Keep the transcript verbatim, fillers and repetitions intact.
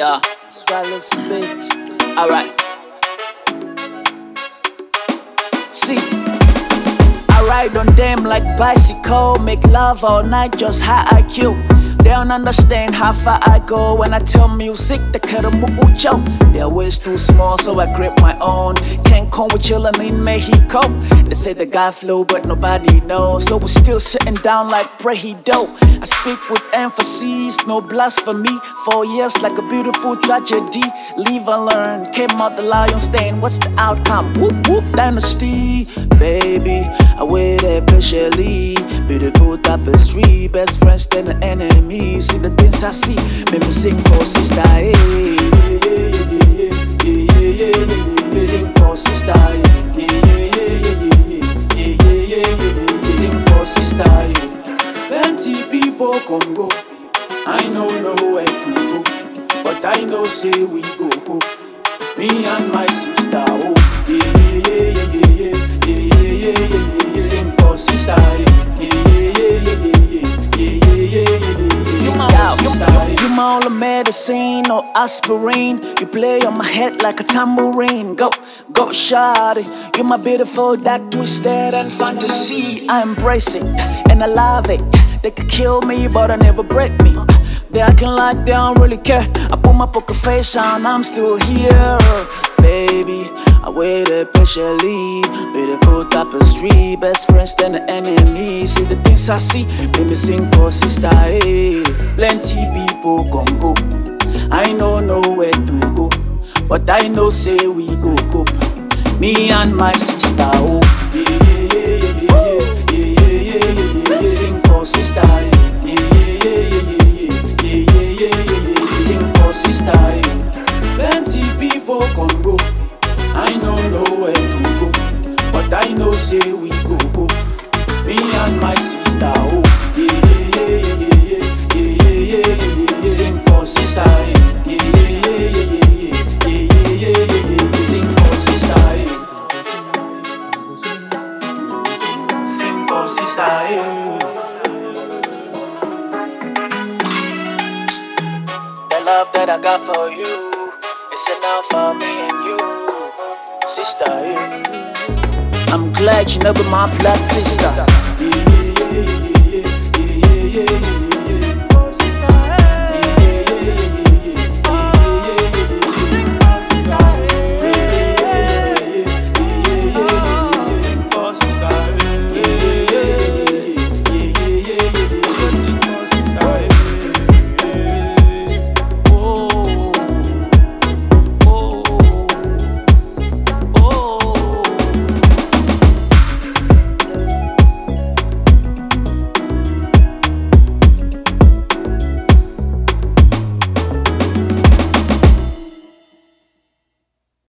Yeah, swallow spit. Alright. See, I ride on them like bicycle, make love all night, just high I Q. They don't understand how far I go when I tell music the mucho. Their waist too small, so I grip my own. Can't come with chillin' in Mexico. They say the guy flew, but nobody knows. So we're still sitting down like Prehido. I speak with emphasis, no blasphemy. Four years like a beautiful tragedy. Live and learn, came out the lion's den. What's the outcome? Whoop whoop, dynasty. Baby, I waited patiently. Beautiful tapestry, best friends then the enemy. See the things I see, make me sing for sister. Hey, yeah, yeah, yeah, yeah, yeah. Sing for sister. Yeah, yeah, yeah, yeah, yeah. Sing for sister. Plenty people come go, I know nowhere to go, but I know say we go go. Me and my sister. Oh, yeah, yeah, yeah, yeah, yeah, yeah, yeah, yeah. Sing for sister. Yeah, yeah, yeah, yeah, yeah, yeah, yeah, yeah. You my, you, you, you my only medicine, no aspirin. You play on my head like a tambourine. Go, go, shawty. You my beautiful, dark, twisted and fantasy. I embrace it and I love it. They could kill me, but I never break me. They acting like they don't really care. I put my poker face on, I'm still here. Baby, I waited patiently. Beautiful tapestry, best friends then the enemy. See the things I see, make me sing for sister. Hey. Plenty people come go, I know nowhere to go, but I know say we go cope. Me and my sister. Oh, yeah, yeah, yeah, yeah, yeah, yeah, yeah, yeah. Sing for sister. Yeah, yeah, yeah, yeah, yeah, yeah, yeah, yeah. Sing for sister. Plenty people come go, I know nowhere to go, but I know say we go go. Me and my sister. Oh, yeah, yeah, yeah, yeah, yeah, yeah, yeah, yeah. Sing for sister. Yeah, yeah, yeah, yeah, yeah, yeah, yeah, yeah. Sing for sister. Sing for sister. The love that I got for you, it's enough for me and you, sister. Yeah. I'm glad you know my blood sister. Yeah, yeah, yeah, yeah, yeah, yeah, yeah, yeah.